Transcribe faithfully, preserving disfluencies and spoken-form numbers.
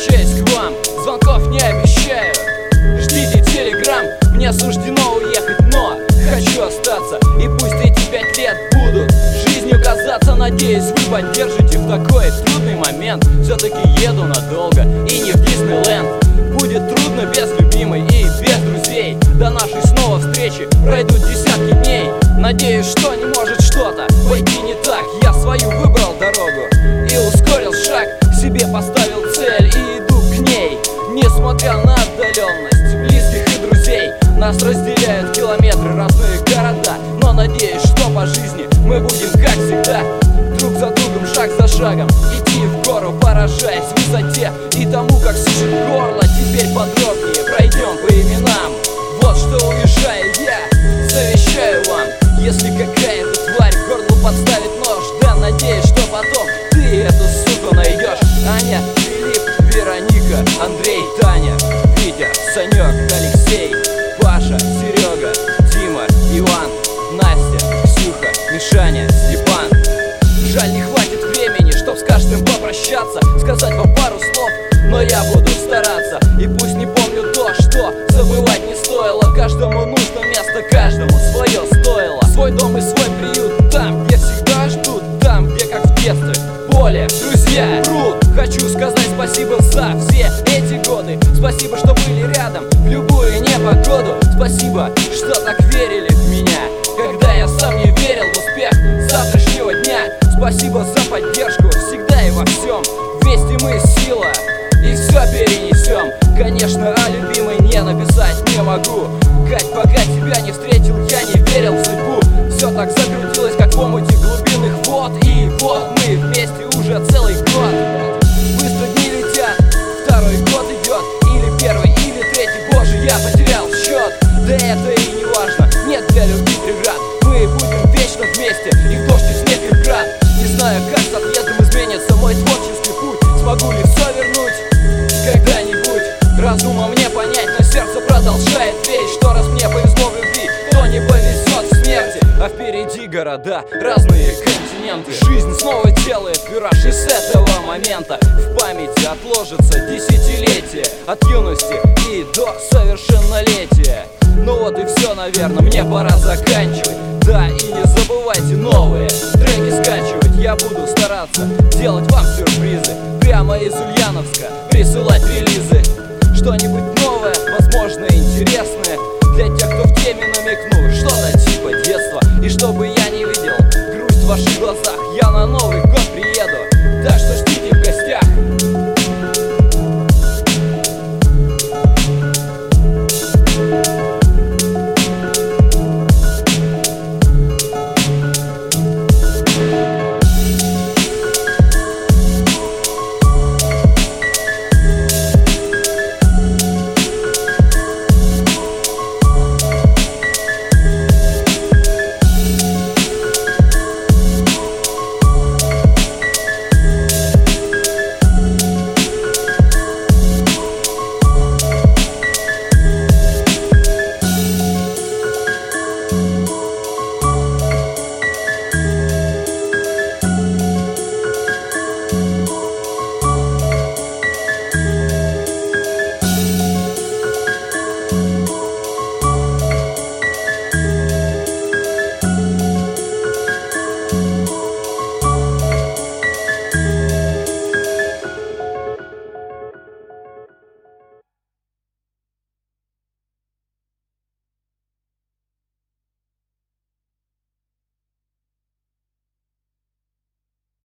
возвращаюсь к вам, звонков не обещаю. Ждите телеграм, мне суждено уехать, но хочу остаться. И пусть эти пять лет будут жизнью казаться. Надеюсь, вы поддержите в такой трудный момент. Все-таки еду надолго и не в Диснейленд. Будет трудно без любимой и без друзей. До нашей снова встречи пройдут десятки дней. Надеюсь, что не может что-то пойти не так. Я свою выбрал дорогу и ускорил шаг. Себе поставил цель и иду к ней. Несмотря на отдаленность близких и друзей, нас разделяют километры, разные города. Но надеюсь, что по жизни мы будем, как всегда, друг за другом, шаг за шагом идти в гору, поражаясь высоте и тому, как сушит горло. Теперь подробнее пройдем по именам. Вот что уезжаю я, завещаю вам. Если какая-то тварь к горлу подставит нож, да надеюсь, что потом ты эту суку найдешь. Аня, Филипп, Вероника, Андрей, Таня, Витя, Санек, Алексей, Паша, Серега, Дима, Иван, Настя, Ксюха, Мишаня, Степан. Жаль, не хватит времени, чтоб с каждым попрощаться, сказать вам пару слов, но я буду стараться. И пусть не помню то, что забывать не стоило. Каждому нужно место, каждому свое стоило. Свой дом и свой приют, там, где всегда ждут, там, где как в детстве поле, друзья, труд. Хочу сказать спасибо за все эти годы. Спасибо, что были рядом в любую непогоду. Спасибо, что так верили в меня, когда я сам не верил в успех завтрашнего дня. Спасибо за поддержку всегда и во всем. Вместе мы сила и все перенесем. Конечно, о любимой не написать не могу. Кать, пока тебя не встретил, я не верил в судьбу. Все так закрутилось, как в омуте глубинных вод. И вот мы вместе уже целый год. Быстро дни летят, второй год идет. Или первый, или третий, боже, я потерял счет. Да это и не важно, нет для любви преград. Мы будем вечно вместе, и в дождь, и в снег, и в град. Не знаю, как с отъездом изменится мой творческий путь. Смогу ли все вернуть когда-нибудь? Разумом мне понять, но сердце продолжает верить, что раз мне повезло в любви, то не повезет в смерти. А впереди города, разные континенты. Жизнь снова делает вираж, и с этого момента в памяти отложится десятилетие. От юности и до совершеннолетия. Ну вот и все, наверное, мне пора заканчивать. Да, и не забывайте новые треки скачивать. Я буду стараться делать вам сюрпризы, прямо из Ульяновска присылать релизы.